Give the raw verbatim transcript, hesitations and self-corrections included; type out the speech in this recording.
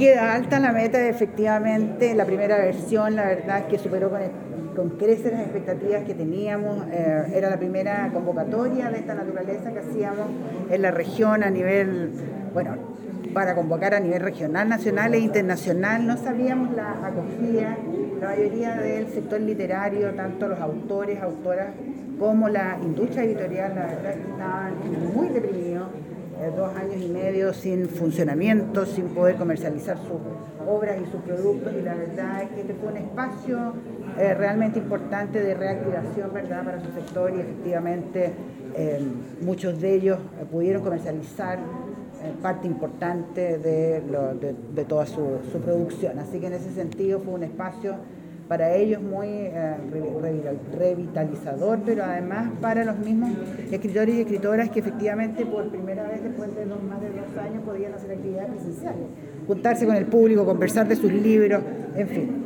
queda alta la meta, efectivamente, la primera versión, la verdad es que superó con, con creces las expectativas que teníamos, eh, era la primera convocatoria de esta naturaleza que hacíamos en la región a nivel, bueno, para convocar a nivel regional, nacional e internacional. No sabíamos la acogida, la mayoría del sector literario, tanto los autores, autoras, como la industria editorial, la verdad es que estaban muy deprimidos. Dos años y medio sin funcionamiento, sin poder comercializar sus obras y sus productos, y la verdad es que este fue un espacio eh, realmente importante de reactivación, ¿verdad?, para su sector, y efectivamente eh, muchos de ellos eh, pudieron comercializar eh, parte importante de, lo, de, de toda su, su producción. Así que en ese sentido fue un espacio para ellos muy eh, revitalizador, pero además para los mismos escritores y escritoras que efectivamente por primera vez después de dos, más de dos años podían hacer actividades presenciales, juntarse con el público, conversar de sus libros, en fin.